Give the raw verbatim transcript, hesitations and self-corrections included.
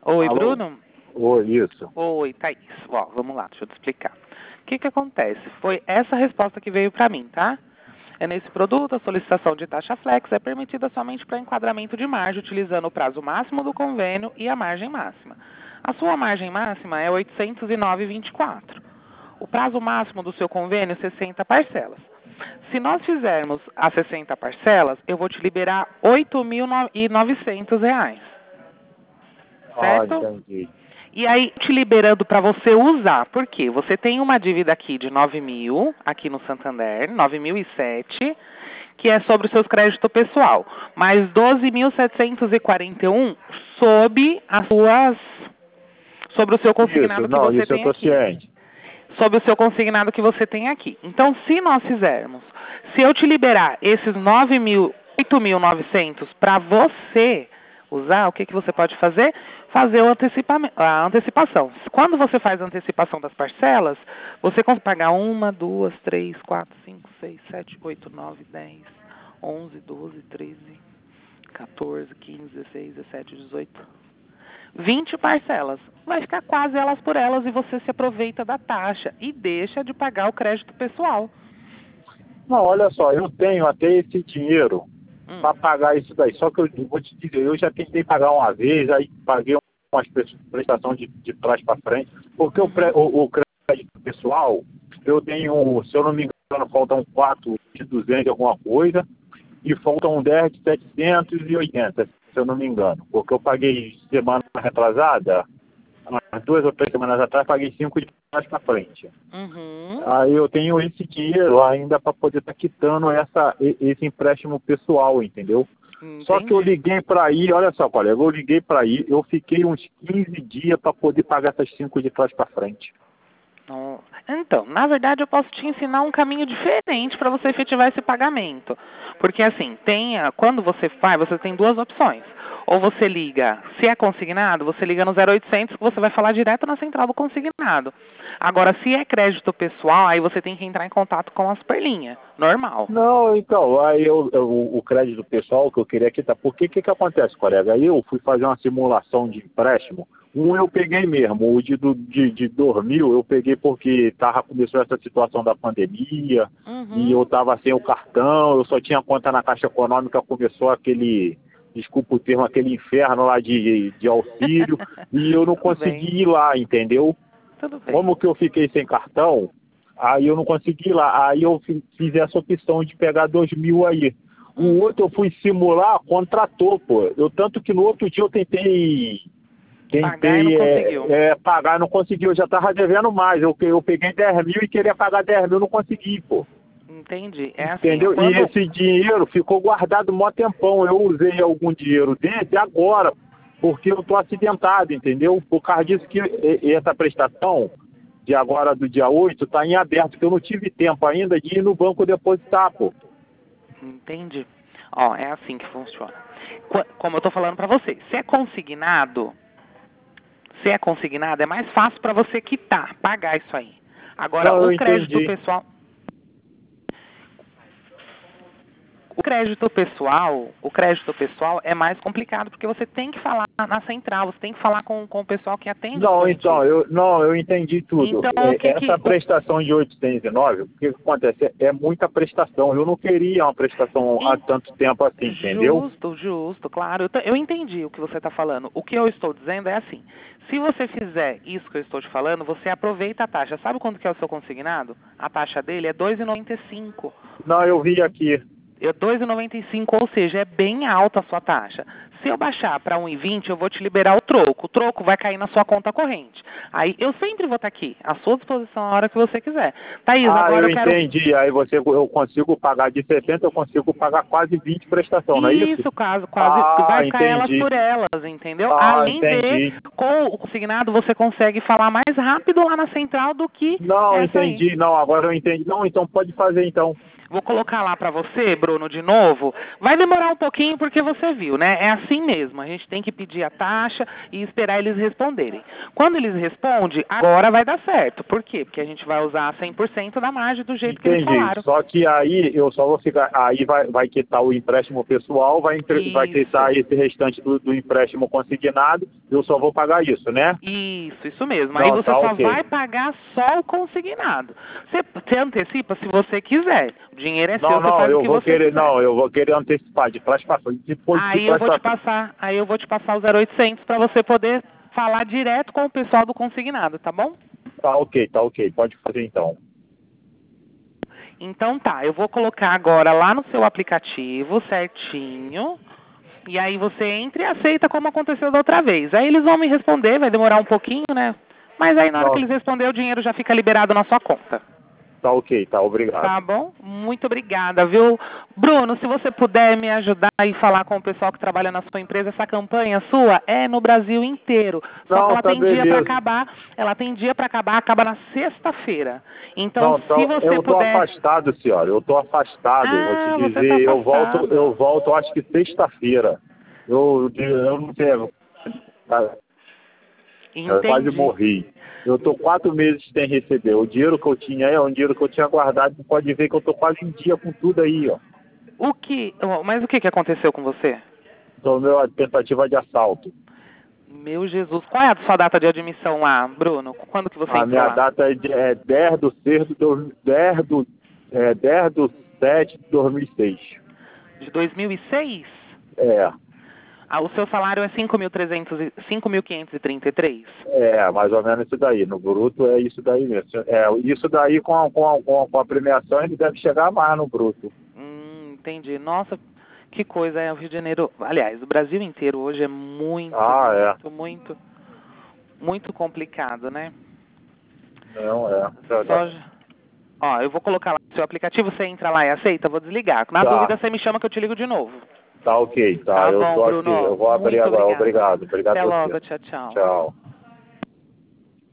Oi, Alô? Bruno? Oi, isso. Oi, Thaís. Ó, vamos lá, deixa eu te explicar. O que que acontece? Foi essa resposta que veio para mim, tá? É nesse produto, a solicitação de taxa flex é permitida somente para enquadramento de margem, utilizando o prazo máximo do convênio e a margem máxima. A sua margem máxima é oitocentos e nove vírgula vinte e quatro. O prazo máximo do seu convênio é sessenta parcelas. Se nós fizermos as sessenta parcelas, eu vou te liberar oito mil e novecentos reais. Ah, Certo? entendi. E aí, te liberando para você usar. Por quê? Você tem uma dívida aqui de nove mil, aqui no Santander, nove mil e sete, que é sobre os seus créditos pessoal. Mais doze mil setecentos e quarenta e um sob as suas... sobre o seu Isso, consignado que não, você isso eu tem tô aqui. ciente. Sobre o seu consignado que você tem aqui. Então, se nós fizermos, se eu te liberar esses nove mil, oito mil e novecentos para você usar, o que que você pode fazer? Fazer o antecipamento, a antecipação. Quando você faz a antecipação das parcelas, você consegue pagar uma, duas, três, quatro, cinco, seis, sete, oito, nove, dez, onze, doze, treze, quatorze, quinze, dezesseis, dezessete, dezoito, vinte parcelas. Vai ficar quase elas por elas e você se aproveita da taxa e deixa de pagar o crédito pessoal. Não, olha só, eu tenho até esse dinheiro Hum. para pagar isso daí. Só que eu vou te dizer, eu já tentei pagar uma vez, aí paguei umas prestações de, de trás para frente, porque o, pré, o, o crédito pessoal, eu tenho, se eu não me engano, faltam quatro de duzentos e alguma coisa, e faltam dez de setecentos e oitenta, se eu não me engano. Porque eu paguei semana retrasada, umas duas ou três semanas atrás, paguei cinco de trás para frente. Uhum. Aí eu tenho esse dinheiro ainda para poder estar tá quitando essa, esse empréstimo pessoal, entendeu? Entendi. Só que eu liguei para ir, olha só, colega, eu liguei para ir, eu fiquei uns quinze dias para poder pagar essas cinco de trás para frente. Então, na verdade, eu posso te ensinar um caminho diferente para você efetivar esse pagamento. Porque assim, tem, quando você faz, você tem duas opções. Ou você liga, se é consignado, você liga no zero oitocentos que você vai falar direto na central do consignado. Agora, se é crédito pessoal, aí você tem que entrar em contato com a Superlinha, normal. Não, então, aí eu, eu, o crédito pessoal que eu queria quitar, porque o que, que acontece, colega? Aí eu fui fazer uma simulação de empréstimo, um eu peguei mesmo, o de, de, de dormir eu peguei porque tava, começou essa situação da pandemia, Uhum. E eu estava sem o cartão, eu só tinha conta na Caixa Econômica, começou aquele, desculpa o termo, aquele inferno lá de, de auxílio, e eu não consegui ir lá, entendeu? Tudo bem. Como que eu fiquei sem cartão, aí eu não consegui ir lá, aí eu fiz essa opção de pegar dois mil aí. O Uhum. outro eu fui simular, contratou, pô. Eu, tanto que no outro dia eu tentei... Pagar e não Tentei conseguiu. é, é, pagar, não consegui, eu já estava devendo mais. Eu, eu peguei dez mil e queria pagar dez mil, não consegui, pô. Entendi. É assim, Entendeu? quando... E esse dinheiro ficou guardado mó tempão. Eu usei algum dinheiro desse agora, porque eu tô acidentado, entendeu? Por causa disso que essa prestação de agora do dia oito tá em aberto, porque eu não tive tempo ainda de ir no banco depositar, pô. Entendi. Ó, é assim que funciona. Como eu tô falando pra você, se é consignado, se é consignado, é mais fácil pra você quitar, pagar isso aí. Agora, Não, eu o crédito entendi. pessoal... O crédito pessoal, o crédito pessoal é mais complicado, porque você tem que falar na central, você tem que falar com, com o pessoal que atende o Não, cliente. então, eu, não, eu entendi tudo. Então, É, o que essa que... prestação de oitocentos e nove, o que acontece? É, é muita prestação. Eu não queria uma prestação há tanto tempo assim, entendeu? Justo, justo, claro. Eu, eu entendi o que você está falando. O que eu estou dizendo é assim, se você fizer isso que eu estou te falando, você aproveita a taxa. Sabe quanto que é o seu consignado? A taxa dele é dois reais e noventa e cinco centavos. Não, eu vi aqui. É dois reais e noventa e cinco centavos, ou seja, é bem alta a sua taxa. Se eu baixar para um real e vinte centavos, eu vou te liberar o troco. O troco vai cair na sua conta corrente. Aí eu sempre vou estar aqui, à sua disposição, a hora que você quiser. Thaís, Ah, agora eu eu quero... entendi. Aí você, eu consigo pagar de setenta, eu consigo pagar quase vinte prestação, não é isso? Isso, caso, quase, Ah, vai ficar elas entendi. por elas, entendeu? Ah, Além de, entendi. com o consignado, você consegue falar mais rápido lá na central do que Não, essa aí. entendi. Não, agora eu entendi. Não, então pode fazer então. Vou colocar lá para você, Bruno, de novo. Vai demorar um pouquinho porque você viu, né? É assim mesmo. A gente tem que pedir a taxa e esperar eles responderem. Quando eles respondem, agora vai dar certo. Por quê? Porque a gente vai usar cem por cento da margem do jeito que eles Entendi. falaram. Só que aí eu só vou ficar. Aí vai, vai quitar o empréstimo pessoal, vai, entre, vai quitar esse restante do, do empréstimo consignado, eu só vou pagar isso, né? Isso, isso mesmo. Não, Aí você tá só ok. vai pagar só o consignado. Você, você antecipa se você quiser. O dinheiro é seu, Não, você não, faz eu o que vou você querer, quiser. não, eu vou querer antecipar de trás para frente. Depois de Aí eu trás vou te para frente. passar, aí eu vou te passar o zero oitocentos para você poder falar direto com o pessoal do consignado, tá bom? Tá ok, tá ok. Pode fazer então. Então tá, eu vou colocar agora lá no seu aplicativo certinho. E aí você entra e aceita como aconteceu da outra vez. Aí eles vão me responder, vai demorar um pouquinho, né? Mas aí na hora Não, que eles responderem, o dinheiro já fica liberado na sua conta. tá ok, tá, obrigado. Tá bom? Muito obrigada, viu? Bruno, se você puder me ajudar e falar com o pessoal que trabalha na sua empresa, essa campanha sua é no Brasil inteiro. Só que Não, ela tá tem dia para beleza. acabar. Ela tem dia para acabar, acaba na sexta-feira. Então, Não, se então, você eu tô puder. afastado, senhora. Eu tô afastado. Vou te Ah, você dizer, tá eu volto, afastado. eu volto, acho que sexta-feira. Eu, eu não tenho. Eu quase Entendi. morri. Eu tô quatro meses sem receber. O dinheiro que eu tinha é um dinheiro que eu tinha guardado. Você pode ver que eu tô quase em dia com tudo aí, ó. O que. oh, Mas o que, que aconteceu com você? Então, meu tentativa de assalto. Meu Jesus. Qual é a sua data de admissão lá, Bruno? Quando que você A entrou minha lá? data é, de, é dez do seis do dez do é, dez do sete de dois mil e seis. De dois mil e seis? É, Ah, o seu salário é cinco mil quinhentos e trinta e três? é, mais ou menos isso daí. No bruto é isso daí mesmo. É, isso daí com a, com a, com a, com a premiação ele deve chegar mais no bruto. Hum, entendi. Nossa, que coisa é o Rio de Janeiro. Aliás, o Brasil inteiro hoje é muito, Ah, é. muito, muito, muito complicado, né? Não, é. Só... Ó, eu vou colocar lá no seu aplicativo, você entra lá e aceita, vou desligar. Na Tá, dúvida, você me chama que eu te ligo de novo. tá ok, tá. Tá Eu bom, tô aqui. Bruno. Eu vou abrir Muito agora. obrigada. Obrigado, obrigado Até a logo, você. tchau, tchau. Tchau.